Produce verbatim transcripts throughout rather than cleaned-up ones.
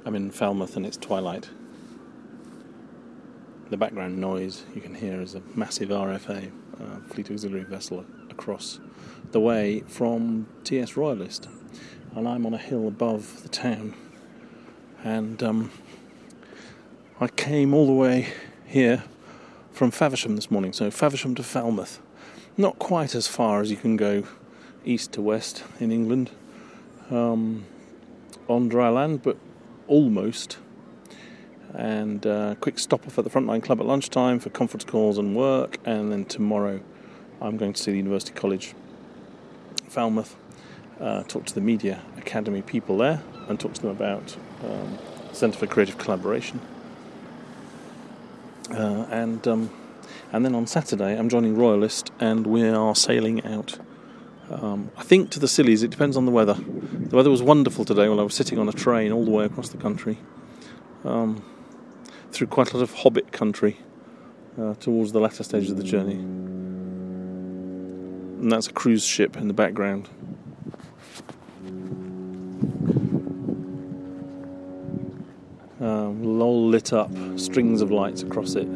I'm in Falmouth and it's twilight. The background noise you can hear is a massive R F A, uh, Fleet Auxiliary vessel, across the way from T S Royalist. And I'm on a hill above the town. And um, I came all the way here from Faversham this morning, so Faversham to Falmouth. Not quite as far as you can go east to west in England um, on dry land, but almost. And uh, quick stop off at the Frontline Club at lunchtime for conference calls and work, and then tomorrow I'm going to see the University College Falmouth, uh, talk to the Media Academy people there and talk to them about um, Centre for Creative Collaboration. Uh, and um, and then on Saturday I'm joining Royalist and we are sailing out, um, I think to the Scillies. It depends on the weather. The weather was wonderful today while I was sitting on a train all the way across the country, um, through quite a lot of hobbit country uh, towards the latter stage of the journey. And that's a cruise ship in the background. Um, all lit up, strings of lights across it.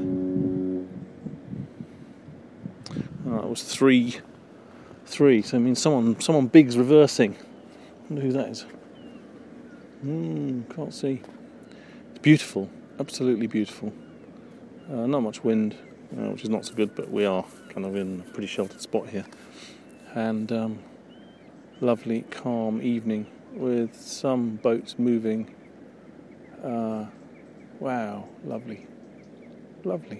Uh, it was three, three. So I mean, someone, someone big's reversing. I wonder who that is. Hmm, can't see. It's beautiful, absolutely beautiful. Uh, not much wind, uh, which is not so good, but we are kind of in a pretty sheltered spot here. And um, lovely, calm evening with some boats moving. Uh, wow, lovely, lovely.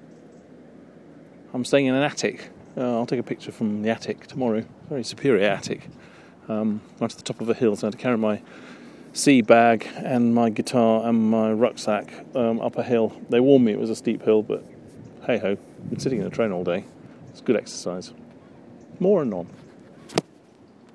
I'm staying in an attic. Uh, I'll take a picture from the attic tomorrow. Very superior attic. Um, right at the top of a hill, so I had to carry my sea bag and my guitar and my rucksack um, up a hill. They warned me it was a steep hill, but hey ho, been sitting in a train all day. It's good exercise. More anon.